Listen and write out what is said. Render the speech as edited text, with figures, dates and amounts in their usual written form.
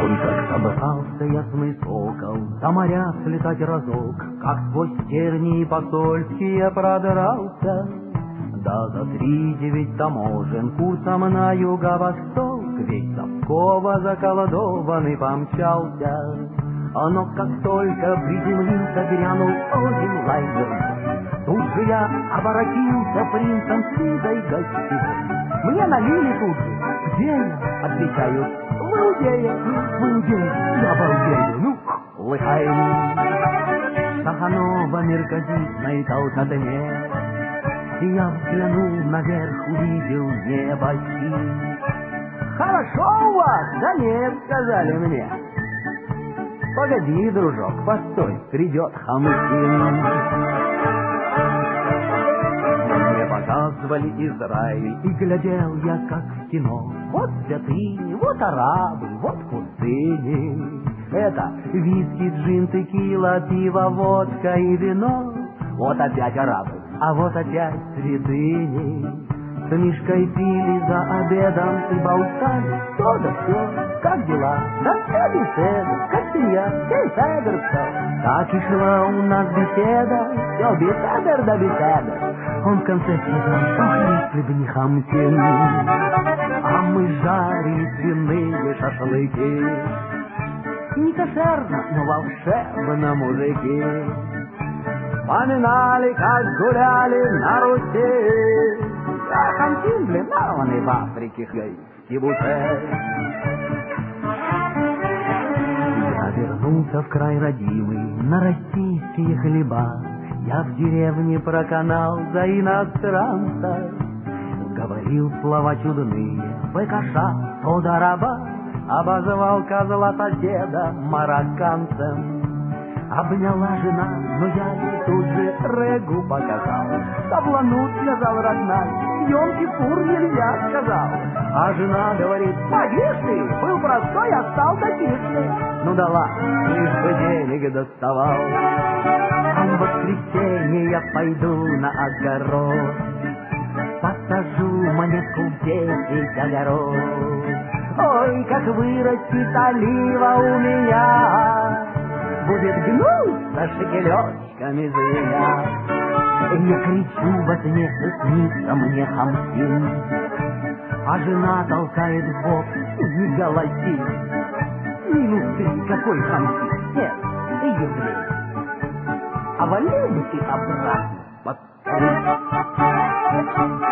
Ой, как собрался ясный сокол за моря слетать разок, как сквозь тернии посольские продрался. Да за 3-9 таможен курсом на юго-восток, весь совково заколдованный помчался. Но как только приземлился, грянул один лайнер. Тут же я оборотился принцем с видой гостевой. Мне налили тут же. Где я? Отвечают. В Иудее. В Иудее. Я в Иудее. Ну, лыхаем. Саханова меркозитной толкотне. Я взглянул наверх, увидел небо синь. Хорошо у вас? Да нет, сказали мне. Погоди, дружок, постой, придет Хамсин. Мне показывали Израиль, и глядел я как в кино. Вот святыни, вот арабы, вот пустыни. Это виски, джин, текила, пиво, водка и вино. Вот опять арабы, а вот опять святыни. С Мишкой пили за обедом и болтали, то да все, как дела, да все беседа, как семья, беседер все. Так и шла у нас беседа, все беседер да беседер. Он в конце сказал, ох, если бы не Хамсин, а мы жарили свиные шашлыки. Не кошерно, но волшебно, мужики. Поминали, как гуляли на Руси. А Хамсин, блин, нарванный в Африке, кибуце. Я вернулся в край родимый, на российские хлеба. Я в деревне проканал за иностранца. Говорил слова чудные, выкаша, туда-раба. Обозвал козла соседа марокканцем. Обняла жена, но я ей тут же регу показал. Таблану связал родная, Йом-Кипур нельзя, сказал. А жена говорит, поди ты, был простой, а стал такишный. Ну да ладно, лишь бы денег доставал. А в воскресенье я пойду на огород, посажу монетку в 10 огород. Ой, как вырастет олива у меня, будет гнуться шекелечками звеня. Я кричу во сне, снится мне Хамсин, а жена толкает в бок, не голоси. -3, какой Хамсин? Нет, ты еврей. А валил бы ты обратно, подскажи.